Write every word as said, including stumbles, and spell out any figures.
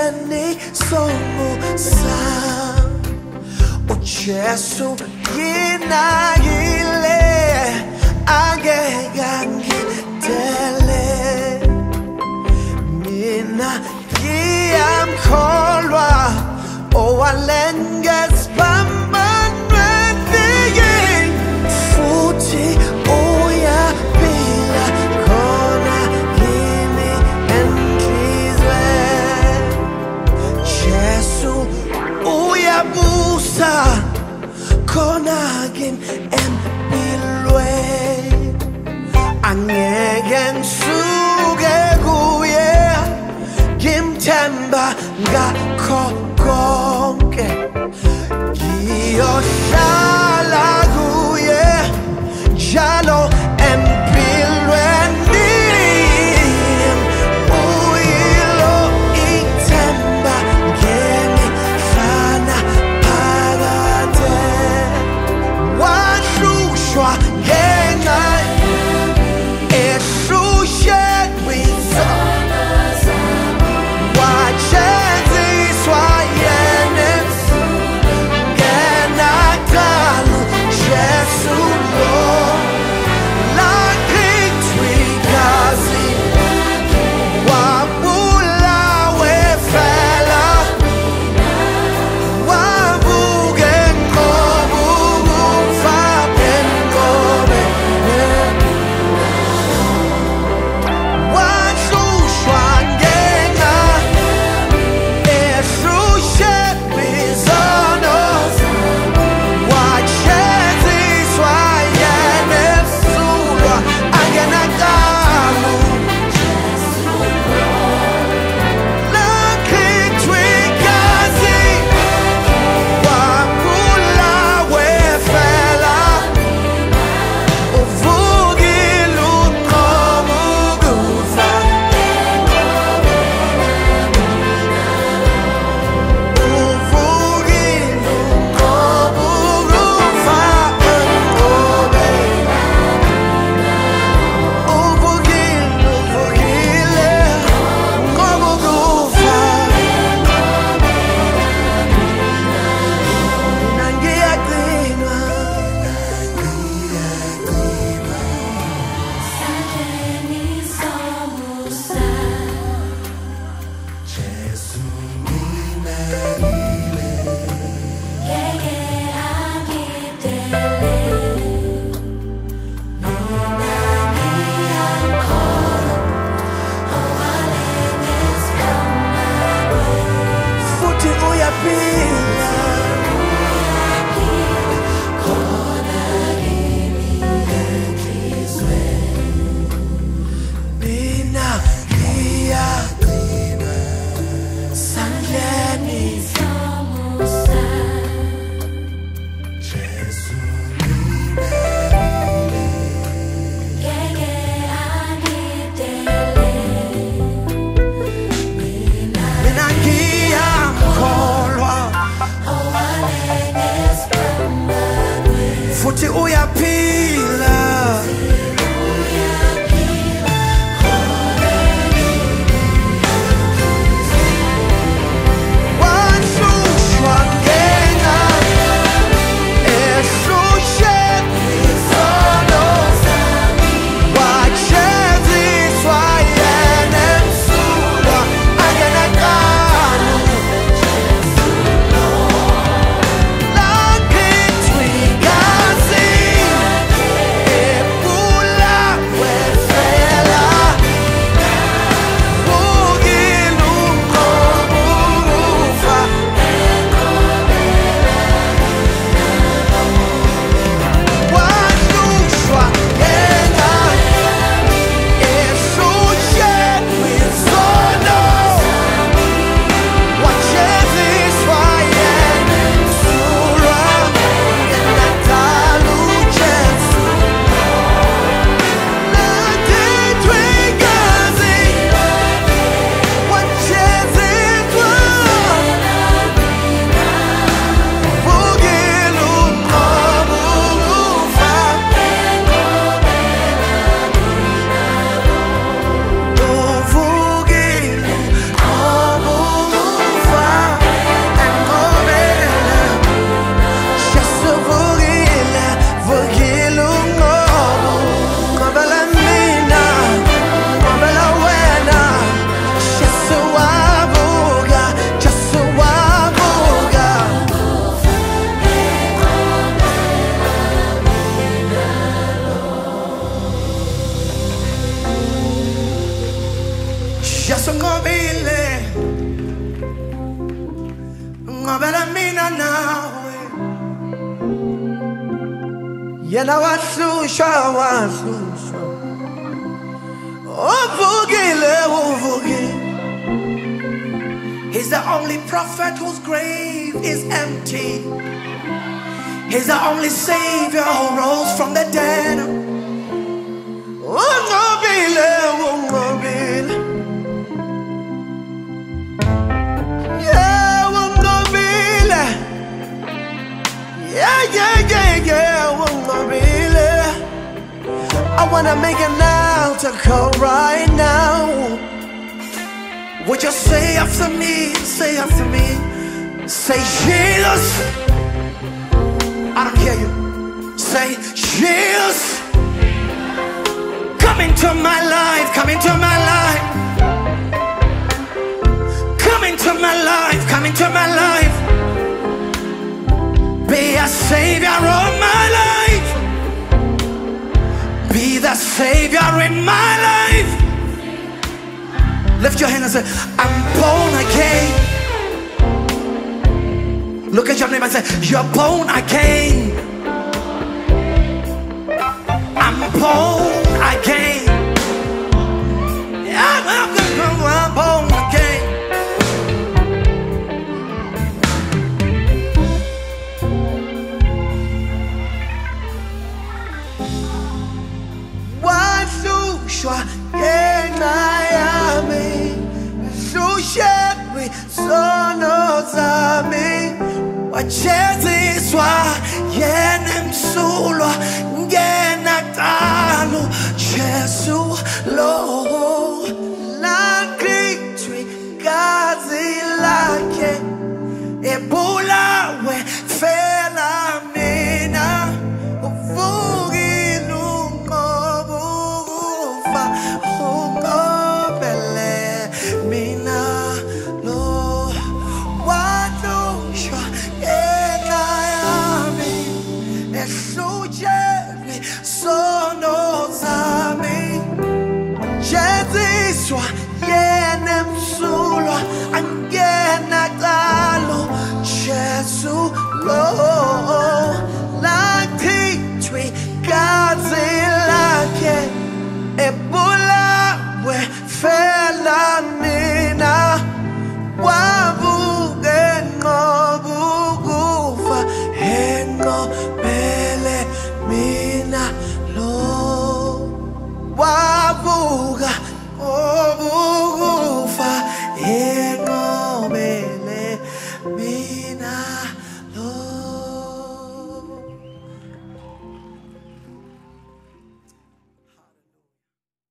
Sanjeni somusa O Jesu yina yile Age gangi tele Mina yam kolwa O alenges bamban rethi Futi oya bila kona gimi endlizwe Jesu uya busa kona gin empilwe Angegen suge guye Gimtemba ngakho konke Ngiyoshala kuye Jalo empilweni Uyilo ithemba ngemi fana phakade Wahlushwa ngenxa eshushekwiza Wacheziswa yena ngenaqalu Jesu lo Lakhithwikazi wabulawe fela Wabuke ngobu kufa bengobe Wahlushwa ngenxa eshushekwizono Wacheziswa yena emsulwa angenaqalu Lakhithwikazi wabulawe fela Uvukile uqobo kufa Uvukile uqobo kufa enqobe Uvukile, uvukile uqobo kufa Mina ngiyaqinwa Sanjeni somusa Jesu mina Ngeke angidele Mina ngiyamkholwa Owalenges bambanwe futhi uyaphila Khona kimi enhlizweni Mina ngiyaqina Sanjeni somusa Jesu Ngeke angidele Mina Mina ngiyakholwa owalenges bambanwe futhi uyaphila Wahlushwa ngenxa eshushekwizono Wacheziswa yena emsulwa angenaqalu Lakhithwikazi ebu yena wahlushwa wahlushwa uvukile uvukile. He's the only prophet whose grave is empty. He's the only savior who rose from the dead. Ungqobile, ungqobile. Yeah, ungqobile. Yeah, yeah, yeah, yeah, ungqobile. I wanna make an altar call right now. Would you say after me, say after me, say Jesus. I don't hear you. Say Jesus. Come into my life, come into my life. Come into my life, come into my life. Be a savior of my life. Be the savior in my life. Lift your hand and say, I'm born again. Look at your neighbor and say, you're born again. I'm born again. Yeah, I'm born again. Wahlushwa yena yami, hlushekwi sono zami. Wajeziswa yena msulwa ngena talo Jesu lo lakrithwi gazi lakhe ebulawe fela mina uvukile unqobo ukufa unqobele mina lo wahlushwa yena yami ehlujelwe sono zami. Jeziswa yena msulwa angena talo Jesu lo